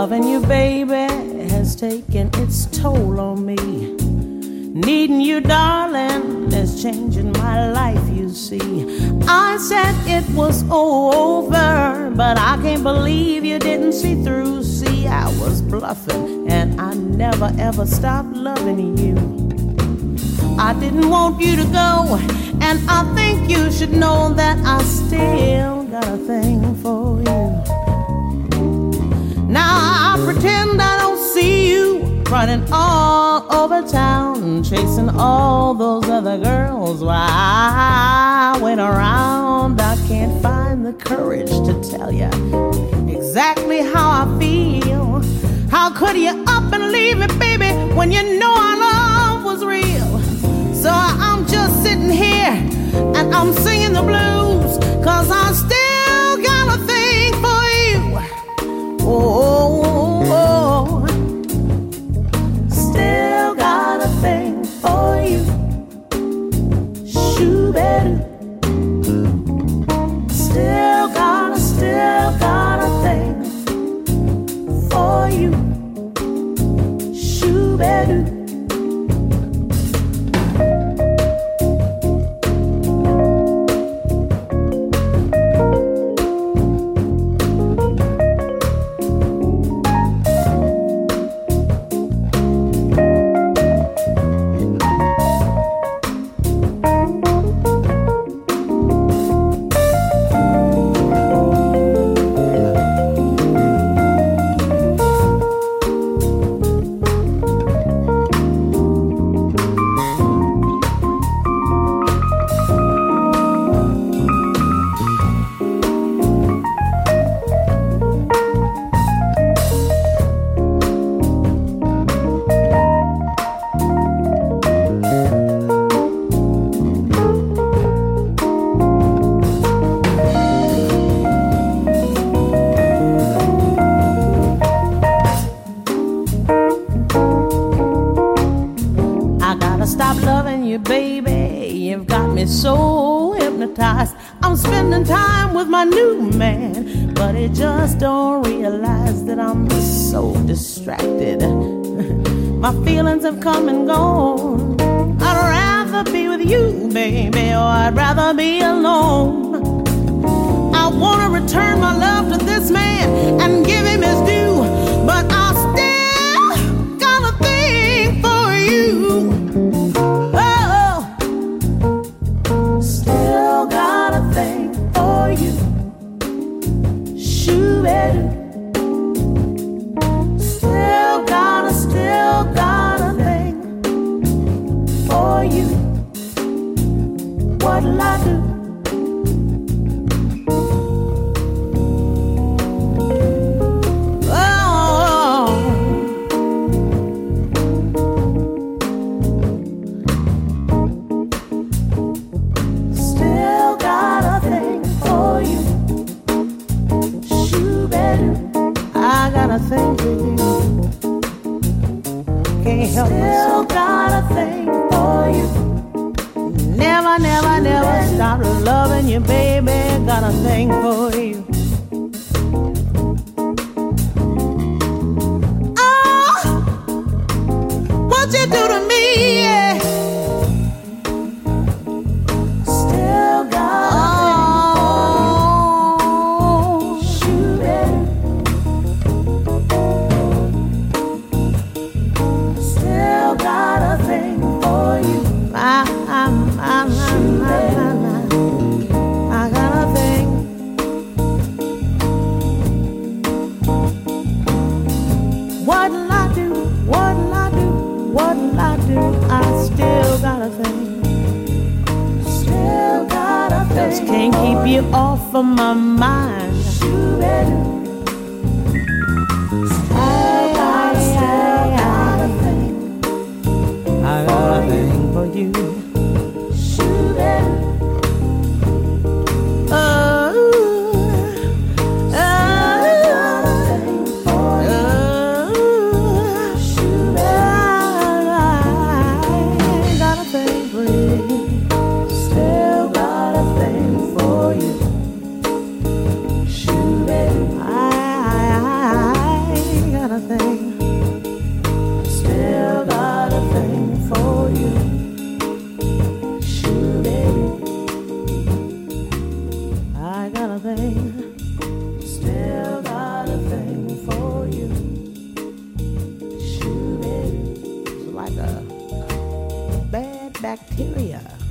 Loving you, baby, has taken its toll on me. Needing you, darling, is changing my life, you see. I said it was over, but I can't believe you didn't see through. See, I was bluffing, and I never ever stopped loving you. I didn't want you to go, and I think you should know that I still got a thing for you. Now I pretend I don't see you running all over town, chasing all those other girls while I wait around. I can't find the courage to tell you exactly how I feel. How could you up and leave me, baby, when you know our love was real? So I'm just sitting here and I'm singing the blues, 'cause I still got a thing for you. Oh, still got a thing for you. Shoo-ba-doo. Still got a thing for you. Shoo-ba-doo. I'm spending time with my new man, but he just don't realize that I'm so distracted. My feelings have come and gone. I'd rather be with you, baby, or I'd rather be alone. I want to return my love to this man and give him his due, but I still got a thing for you. Still got a thing for you. What'll I do? Still got a thing for you. Never, never, never stop loving you, baby. Got a thing for you. Oh, what you do to me? Yeah. Still got a can't keep you off of my mind. I got a thing for you. I Criteria.